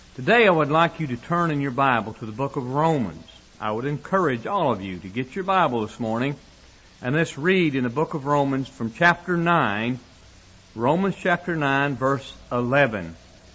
Today I would like you to turn in your Bible to the book of Romans. I would encourage all of you to get your Bible this morning and let's read in the book of Romans from chapter 9, Romans chapter 9 verse 11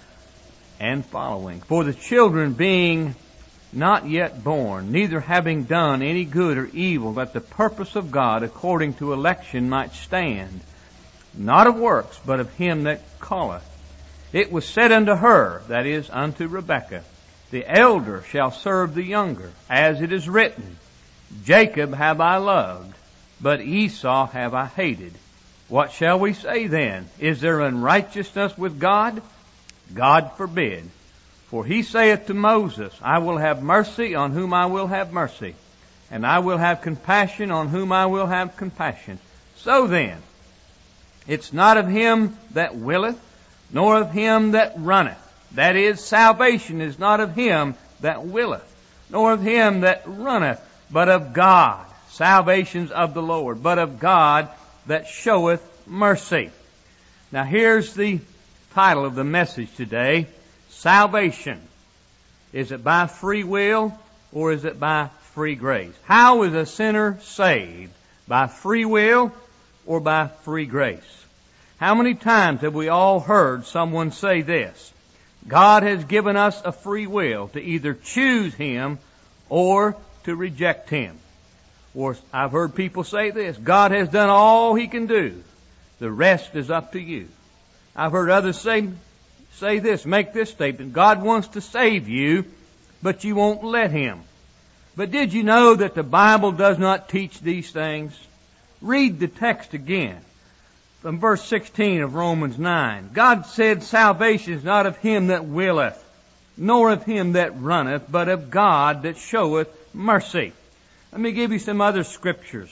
and following. For the children being not yet born, neither having done any good or evil, that the purpose of God according to election might stand, not of works, but of him that calleth. It was said unto her, that is, unto Rebekah, the elder shall serve the younger, as it is written, Jacob have I loved, but Esau have I hated. What shall we say then? Is there unrighteousness with God? God forbid. For he saith to Moses, I will have mercy on whom I will have mercy, and I will have compassion on whom I will have compassion. So then, it's not of him that willeth, nor of him that runneth. That is, salvation is not of him that willeth, nor of him that runneth, but of God. Salvation's of the Lord, but of God that showeth mercy. Now here's the title of the message today. Salvation. Is it by free will or is it by free grace? How is a sinner saved? By free will or by free grace? How many times have we all heard someone say this? God has given us a free will to either choose Him or to reject Him. Or I've heard people say this, God has done all He can do. The rest is up to you. I've heard others say this, make this statement, God wants to save you, but you won't let Him. But did you know that the Bible does not teach these things? Read the text again. From verse 16 of Romans 9, God said salvation is not of him that willeth, nor of him that runneth, but of God that showeth mercy. Let me give you some other scriptures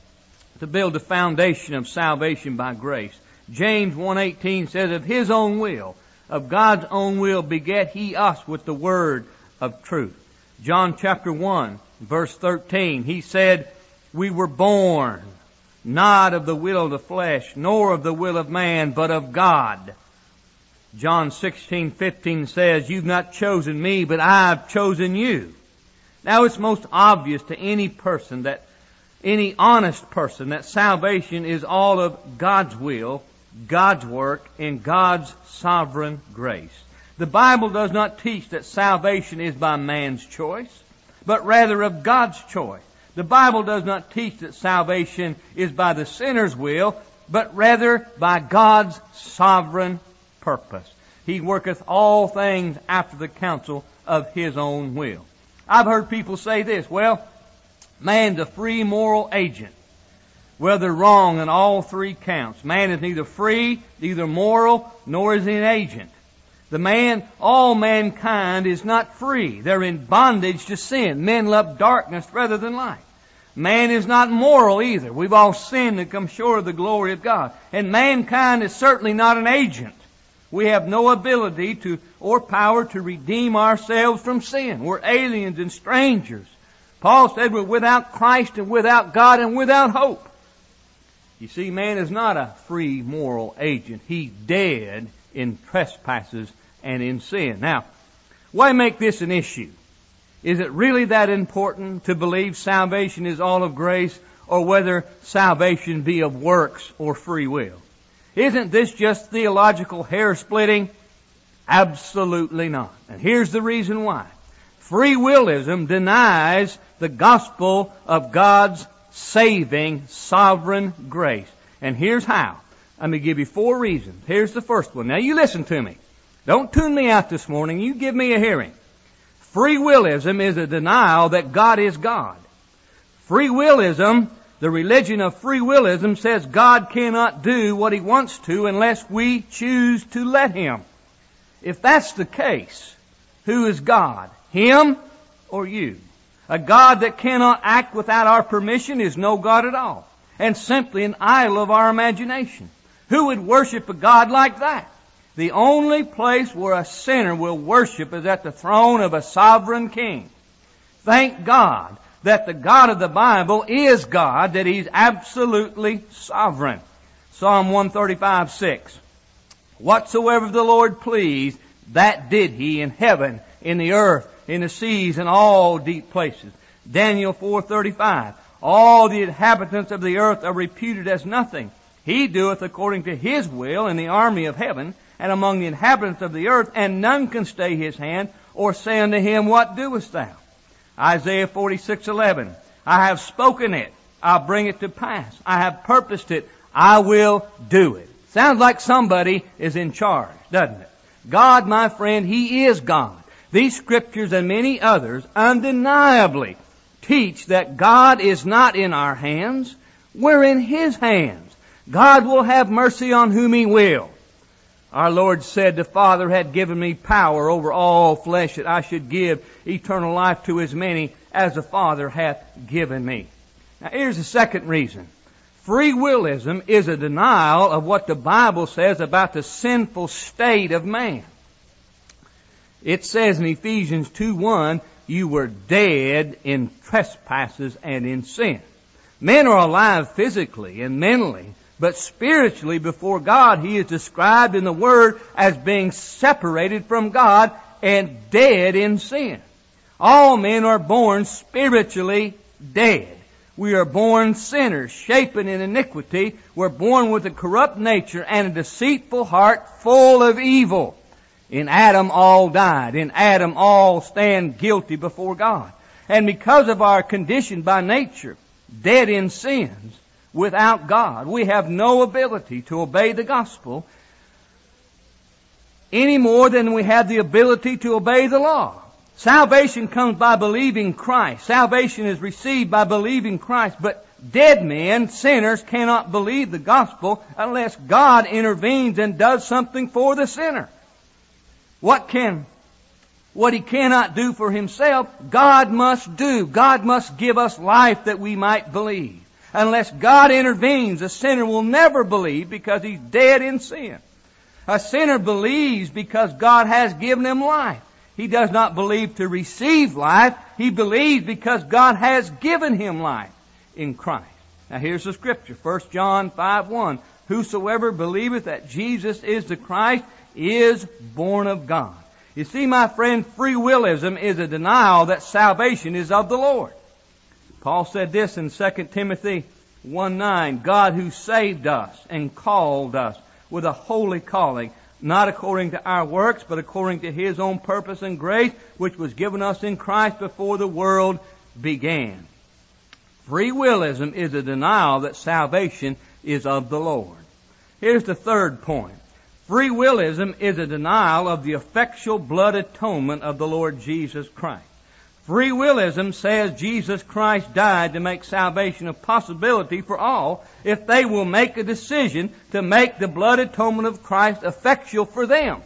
to build the foundation of salvation by grace. James 1:18 says, of his own will, of God's own will beget he us with the word of truth. John chapter 1, verse 13, he said, we were born not of the will of the flesh, nor of the will of man, but of God. John 16:15 says, you've not chosen me, but I've chosen you. Now it's most obvious to any person any honest person, that salvation is all of God's will, God's work, and God's sovereign grace. The Bible does not teach that salvation is by man's choice, but rather of God's choice. The Bible does not teach that salvation is by the sinner's will, but rather by God's sovereign purpose. He worketh all things after the counsel of His own will. I've heard people say this, well, man's a free moral agent. Well, they're wrong on all three counts. Man is neither free, neither moral, nor is he an agent. All mankind is not free. They're in bondage to sin. Men love darkness rather than light. Man is not moral either. We've all sinned and come short of the glory of God. And mankind is certainly not an agent. We have no ability or power to redeem ourselves from sin. We're aliens and strangers. Paul said we're without Christ and without God and without hope. You see, man is not a free moral agent. He's dead in trespasses and in sin. Now, why make this an issue? Is it really that important to believe salvation is all of grace, or whether salvation be of works or free will? Isn't this just theological hair splitting? Absolutely not. And here's the reason why. Free willism denies the gospel of God's saving sovereign grace. And here's how. Let me give you 4 reasons. Here's the first one. Now you listen to me. Don't tune me out this morning. You give me a hearing. Free willism is a denial that God is God. Free willism, the religion of free willism, says God cannot do what He wants to unless we choose to let Him. If that's the case, who is God? Him or you? A God that cannot act without our permission is no God at all, and simply an idol of our imagination. Who would worship a God like that? The only place where a sinner will worship is at the throne of a sovereign king. Thank God that the God of the Bible is God, that He's absolutely sovereign. Psalm 135:6. Whatsoever the Lord pleased, That did He in heaven, in the earth, in the seas, and all deep places. Daniel 4:35. All the inhabitants of the earth are reputed as nothing. He doeth according to His will in the army of heaven, and among the inhabitants of the earth, and none can stay His hand, or say unto Him, What doest thou? Isaiah 46:11. I have spoken it, I'll bring it to pass. I have purposed it, I will do it. Sounds like somebody is in charge, doesn't it? God, my friend, He is God. These scriptures and many others undeniably teach that God is not in our hands, we're in His hands. God will have mercy on whom He will. Our Lord said, The Father had given me power over all flesh, that I should give eternal life to as many as the Father hath given me. Now here's the second reason. Free willism is a denial of what the Bible says about the sinful state of man. It says in Ephesians 2:1, you were dead in trespasses and in sin. Men are alive physically and mentally, but spiritually before God, He is described in the Word as being separated from God and dead in sin. All men are born spiritually dead. We are born sinners, shapen in iniquity. We're born with a corrupt nature and a deceitful heart full of evil. In Adam all died. In Adam all stand guilty before God. And because of our condition by nature, dead in sins, without God, we have no ability to obey the gospel any more than we have the ability to obey the law. Salvation comes by believing Christ. Salvation is received by believing Christ. But dead men, sinners, cannot believe the gospel unless God intervenes and does something for the sinner. What He cannot do for Himself, God must do. God must give us life that we might believe. Unless God intervenes, a sinner will never believe because he's dead in sin. A sinner believes because God has given him life. He does not believe to receive life. He believes because God has given him life in Christ. Now here's the scripture, 1 John 5:1. Whosoever believeth that Jesus is the Christ is born of God. You see, my friend, free willism is a denial that salvation is of the Lord. Paul said this in 2 Timothy 1:9, God who saved us and called us with a holy calling, not according to our works, but according to His own purpose and grace, which was given us in Christ before the world began. Free willism is a denial that salvation is of the Lord. Here's the third point. Free willism is a denial of the effectual blood atonement of the Lord Jesus Christ. Free willism says Jesus Christ died to make salvation a possibility for all if they will make a decision to make the blood atonement of Christ effectual for them.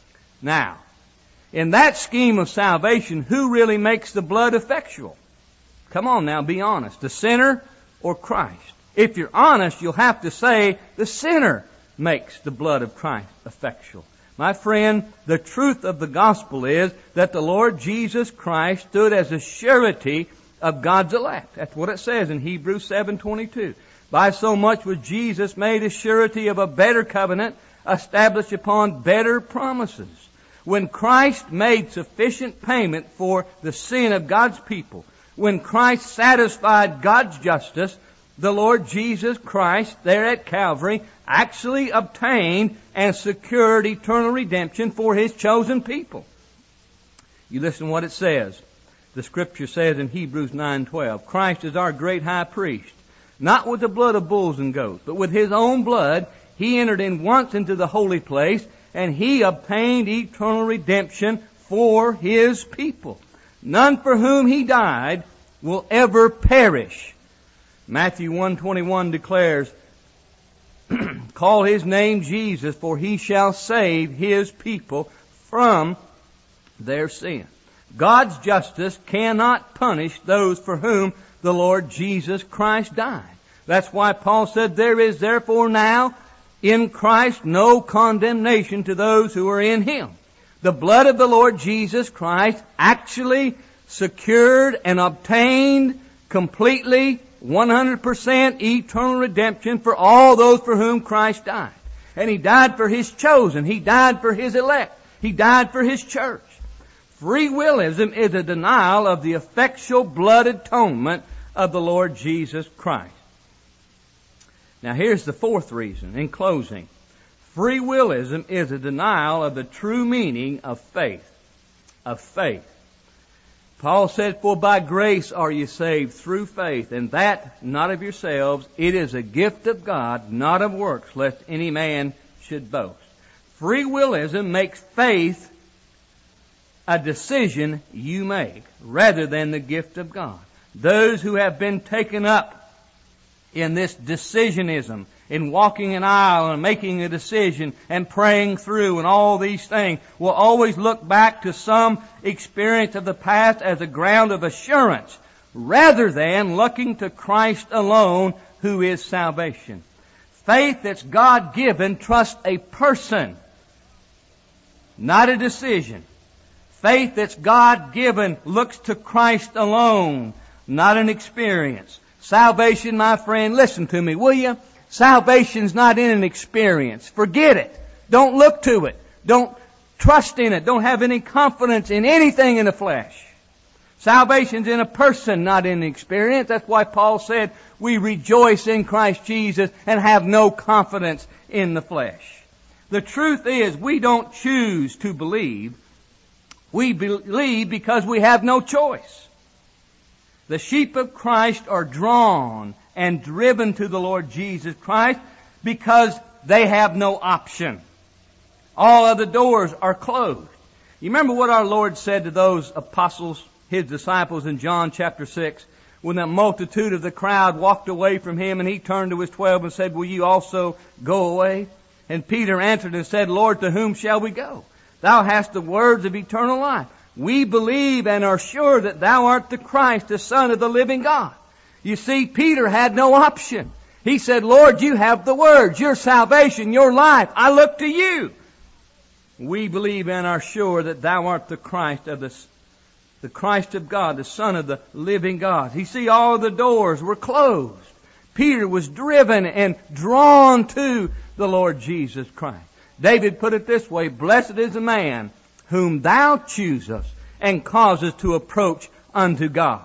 Now, in that scheme of salvation, who really makes the blood effectual? Come on now, be honest. The sinner or Christ? If you're honest, you'll have to say the sinner makes the blood of Christ effectual. My friend, the truth of the gospel is that the Lord Jesus Christ stood as a surety of God's elect. That's what it says in Hebrews 7:22. By so much was Jesus made a surety of a better covenant, established upon better promises. When Christ made sufficient payment for the sin of God's people, when Christ satisfied God's justice, the Lord Jesus Christ there at Calvary actually obtained and secured eternal redemption for His chosen people. You listen to what it says. The Scripture says in Hebrews 9:12, Christ is our great high priest, not with the blood of bulls and goats, but with His own blood He entered in once into the holy place, and He obtained eternal redemption for His people. None for whom He died will ever perish. Matthew 1:21 declares, call His name Jesus, for He shall save His people from their sin. God's justice cannot punish those for whom the Lord Jesus Christ died. That's why Paul said, there is therefore now in Christ no condemnation to those who are in Him. The blood of the Lord Jesus Christ actually secured and obtained completely 100% eternal redemption for all those for whom Christ died. And He died for His chosen. He died for His elect. He died for His church. Free willism is a denial of the effectual blood atonement of the Lord Jesus Christ. Now here's the fourth reason, in closing. Free willism is a denial of the true meaning of faith. Of faith. Paul said, "For by grace are you saved through faith, and that not of yourselves. It is a gift of God, not of works, lest any man should boast." Free willism makes faith a decision you make, rather than the gift of God. Those who have been taken up in this decisionism, in walking an aisle and making a decision and praying through and all these things, will always look back to some experience of the past as a ground of assurance, rather than looking to Christ alone, who is salvation. Faith that's God-given trusts a person, not a decision. Faith that's God-given looks to Christ alone, not an experience. Salvation, my friend, listen to me, will you? Salvation's not in an experience. Forget it. Don't look to it. Don't trust in it. Don't have any confidence in anything in the flesh. Salvation's in a person, not in an experience. That's why Paul said we rejoice in Christ Jesus and have no confidence in the flesh. The truth is, we don't choose to believe. We believe because we have no choice. The sheep of Christ are drawn and driven to the Lord Jesus Christ because they have no option. All other doors are closed. You remember what our Lord said to those apostles, His disciples, in John chapter 6, when the multitude of the crowd walked away from Him, and He turned to His 12 and said, "Will you also go away?" And Peter answered and said, "Lord, to whom shall we go? Thou hast the words of eternal life. We believe and are sure that Thou art the Christ, the Son of the living God." You see, Peter had no option. He said, "Lord, You have the words, Your salvation, Your life. I look to You." We believe and are sure that Thou art the Christ of the Christ of God, the Son of the living God. You see, all the doors were closed. Peter was driven and drawn to the Lord Jesus Christ. David put it this way, "Blessed is the man whom Thou choosest and causest to approach unto God."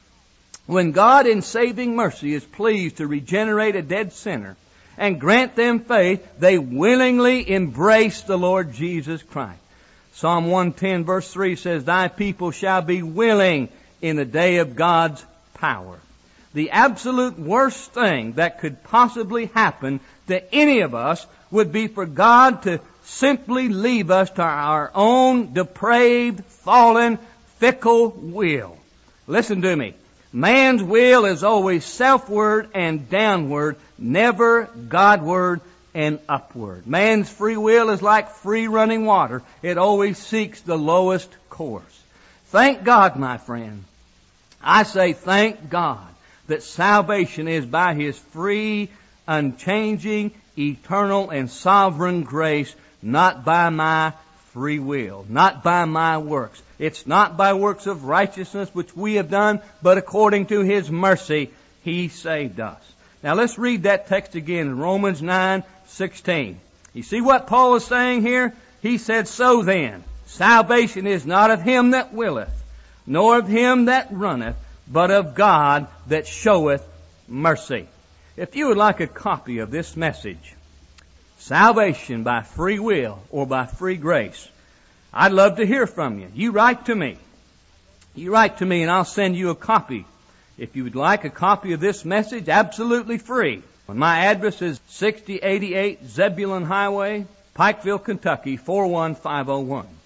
When God in saving mercy is pleased to regenerate a dead sinner and grant them faith, they willingly embrace the Lord Jesus Christ. Psalm 110 verse 3 says, "Thy people shall be willing in the day of God's power." The absolute worst thing that could possibly happen to any of us would be for God to simply leave us to our own depraved, fallen, fickle will. Listen to me. Man's will is always selfward and downward, never Godward and upward. Man's free will is like free running water. It always seeks the lowest course. Thank God, my friend. I say thank God that salvation is by His free, unchanging, eternal, and sovereign grace, not by my free will, not by my works. It's not by works of righteousness which we have done, but according to His mercy, He saved us. Now let's read that text again in Romans 9:16. You see what Paul is saying here? He said, "So then, salvation is not of him that willeth, nor of him that runneth, but of God that showeth mercy." If you would like a copy of this message, Salvation by Free Will or by Free Grace, I'd love to hear from you. You write to me. You write to me and I'll send you a copy. If you would like a copy of this message, absolutely free. My address is 6088 Zebulon Highway, Pikeville, Kentucky, 41501.